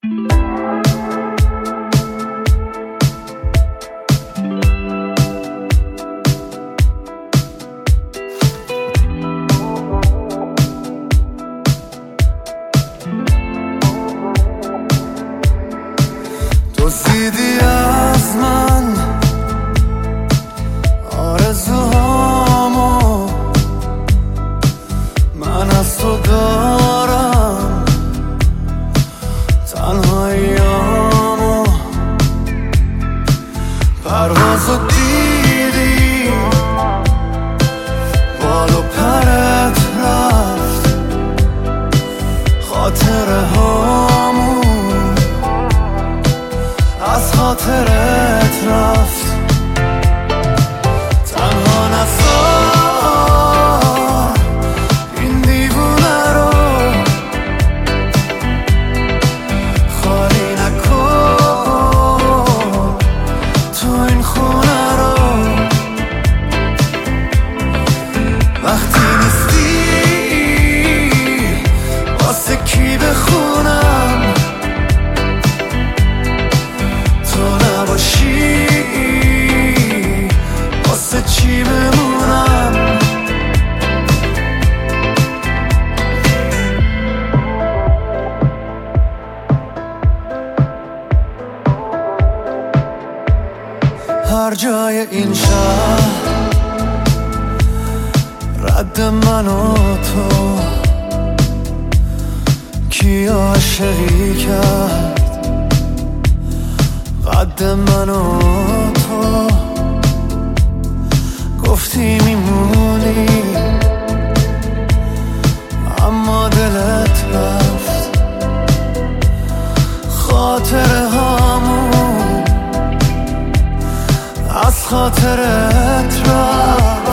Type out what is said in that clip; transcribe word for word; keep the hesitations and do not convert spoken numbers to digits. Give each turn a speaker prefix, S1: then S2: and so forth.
S1: دزدیدی از من آرزوهامو، من از تو دارم تنهاییامو. پروازو دیدی بال و پرت رفت، خاطره هامون از خاطرت رفت. تنها نذار این دیوونه رو، خالی نکن تو این خونه رو. وقتی نیستی واسه کی بخونم، واسه چی بمونم. هر جای این شهر رد من و تو، کی عاشقی کرد قد من و تو. گفتی میمونی اما دلت رفت، خاطره هامون از خاطرت رفت.